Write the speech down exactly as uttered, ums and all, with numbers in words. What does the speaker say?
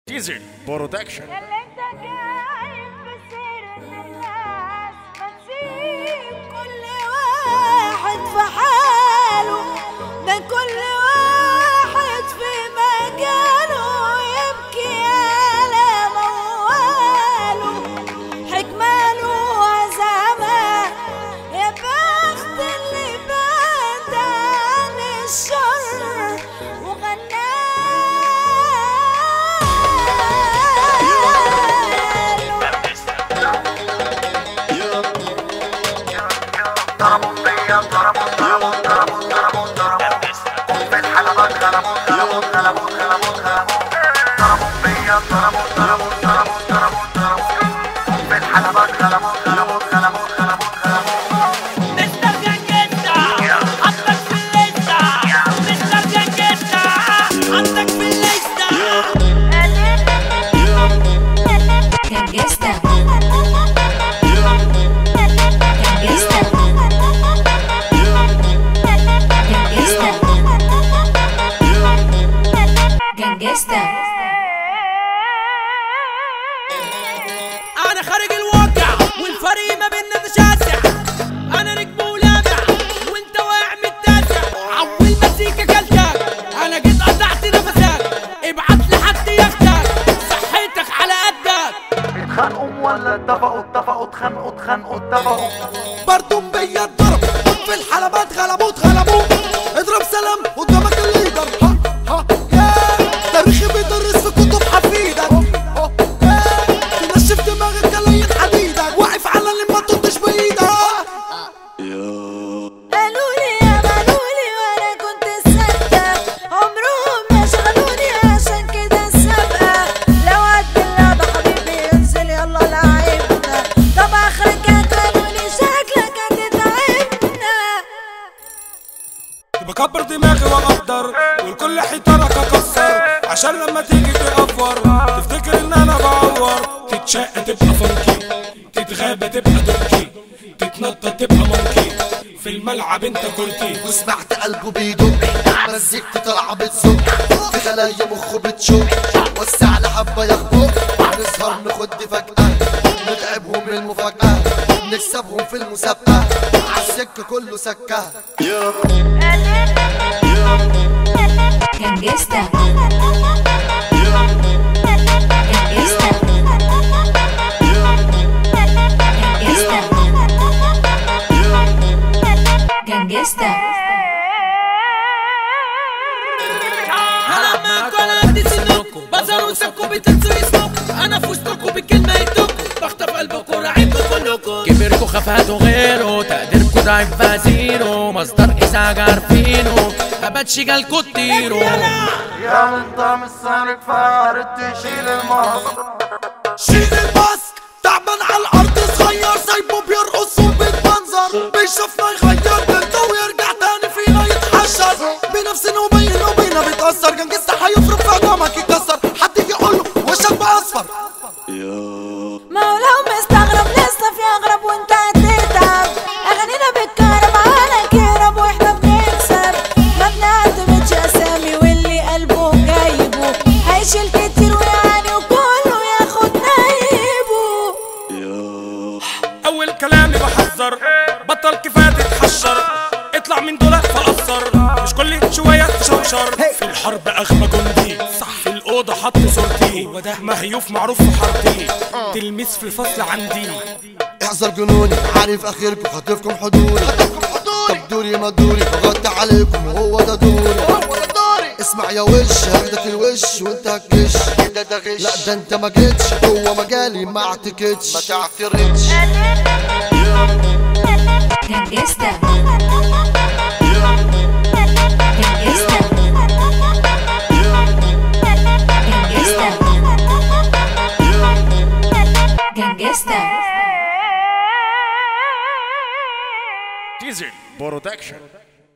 ديزل برودكشن. اللي انت جايب بسيرة الناس ما تسيب كل واحد في حاله، ده كل واحد في مجاله يبكي على مواله، حكماله وعزمه يا بخت اللي بات عن الشر وغناه. ضربوا بيا ضربوا ضربوا ضربوا ضربوا ضربوا في الحلبات غلبوا غلبوا غلبوا غلبوا غلبوا ضربوا بيا ضربوا ضربوا ضربوا ضربوا ضربوا في الحلبات غلبوا غلبوا غلبوا غلبوا غلبوا مستر جنجستا حطك في الليستا، مستر جنجستا حطك في الليستا. جنجستا جنجستا انا خارج الواقع والفريق ما بيننا تشاسع، انا نجم ولامع وانت واقع متاسع. عول مزيكا كلتك انا جيت قطعت نفسك، ابعت لحد ياخدك صحتك على قدك. اتخانقوا ولا اتفقوا اتفقوا اتخانقوا اتخانقوا اتفقوا برضو بيا اتضرب في الحلبات غلبوا اتغلبوا. اضرب سلام قدامك الليدر، ها ها يا تاريخي بيدرس في كتب حفيدك، تنشف دماغك كلاية حديدك، واقف على اللي ما تطش بايدك. قالولي يا مالولي وانا كنت ساكتة، عمرهم ما شغلوني عشان كده السابقة. لو قد اللعبة حبيبي انزل يلا لعبنا، طب اخرك قالولي شكلك هتتعبنا. بكبر دماغي واقدر والكل حيطانك اكسر، عشان لما تيجي تقفر تفتكر ان انا بعور. تتشق تبقى فانكي، تتغابى تبقى دونكي، تتنطط تبقى مونكي، في الملعب انت كورتي. وسمعت قلبه بيدق، مزيكتي طالعه بتزق في خلايا مخه بتشق، وسع لحبه يخبط. نسهر نخد فجأة نتعبهم المفاجأة، نكسبهم في المسابقة عالسكة كله سكة. جنجستا جنجستا هلعب معاكوا على قد سنكوا، بظهر وسابكوا بتنسوا اسمكوا، انا في وسطكوا بالكلمة يدكوا، بخطف قلبكوا راعيكوا كلكوا. كبركوا خفاتوا غيره، تقديركوا ضعيف فازيرو، مصدر ازعاج عارفينه، هباتشي جالكوا تطيروا. يا نظام السارق فارد تشيل المصر، شيل الماسك تعبان على الارض صغير، سايبه بيرقص وبيتمنظر، بيشوفنا يغير بيته ويرجع تاني فينا يتحشر، بنفسنا وبيننا وبينا بيتأثر. جنجستا هيفرق في عظامك يكسر، حد يجي يقوله وشك بقى اصفر. ما هو لو مستغرب لسه في اغرب وانت هتتعب، اغانينا بتكهرب على كهرب واحنا بنكسر، ما بنعتمدش اسامي واللي قلبه جايبه هيشيل كتير ويعاني وكله ياخد نايبه. اول كلامي بحذر بطل كفايه تتحشر، اطلع من دول فقصر، مش كل شويه تشوشر. في الحرب اغمى جندي، صح في الاوضه حط صورتي، وده مهيوف معروف في حارتي، تلميذ في الفصل عندي. احذر جنوني عارف اخركم خاطفكم حضوري، طب دوري ما دوري بغطي عليكم وهو ده دوري. اسمع يا وش هاخدك الوش وانت هتكش كده ده غش، لا ده انت ما جيتش جوه مجالي ما اعتكتش ما تعترضش. جنجستا جنجستا ديزل برودكشن.